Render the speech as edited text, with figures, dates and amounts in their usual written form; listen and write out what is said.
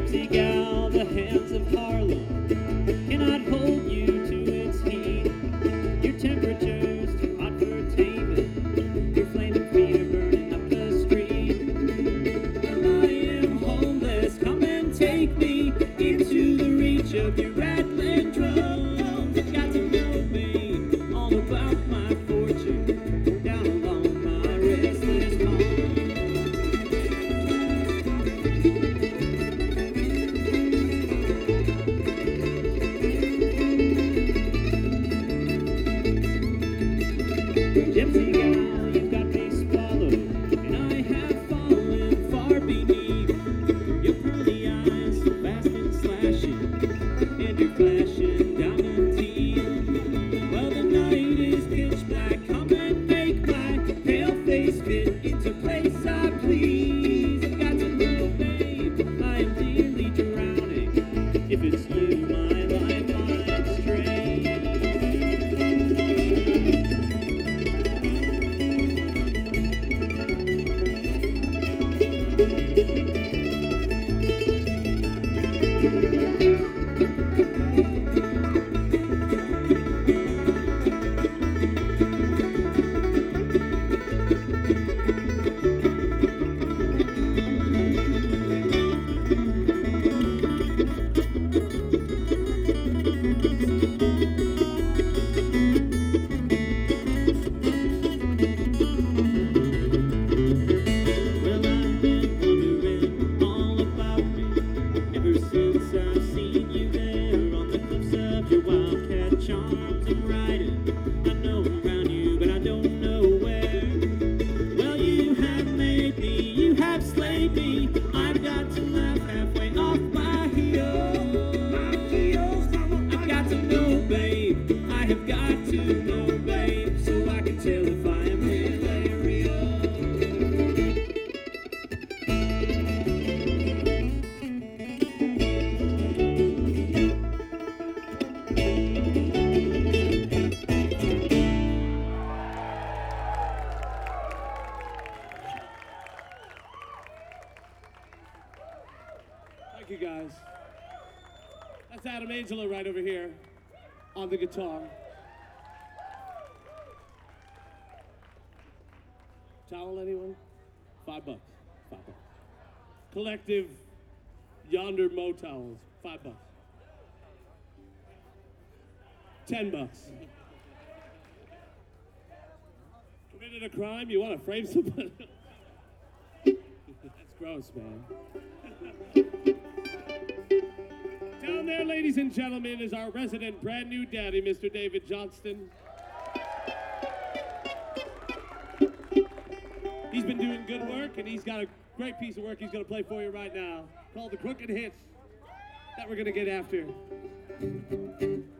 Gypsy gal, the hands of Harlem cannot hold you to its heat. Your temperature's too hot for taming. Your flaming feet are burning up the street. Well, I am homeless. Come and take me into the reach of your rattling drums. Got to know me all about my fortune down along my restless palm. Gypsy gal, you've got me swallowed, and I have fallen far beneath your pearly eyes, so fast and slashing, and your flashing diamond teeth. Well, the night is pitch black. Come and make my pale face fit into place, I please. I've got to know, babe, I am nearly drowning. If it's you, my lifeline's strained. Well, I've been wondering all about me ever since I've seen you there on the cliffs of your wildcat charms. I'm riding, I know around you, but I don't know where. Well, you have made me, you have slayed me. I've got to laugh halfway off my heels. I've got to know, babe. I have got to know, babe, so I can tell if I am really real. Thank you, guys. That's Adam Angelo right over here on the guitar. Towel, anyone? $5. $5. Collective Yonder Motowels. $5. $10. Committed a crime? You want to frame somebody? That's gross, man. Down there, ladies and gentlemen, is our resident brand new daddy, Mr. David Johnston. He's been doing good work, and he's got a great piece of work he's going to play for you right now, called The Crooked Hits, that we're going to get after.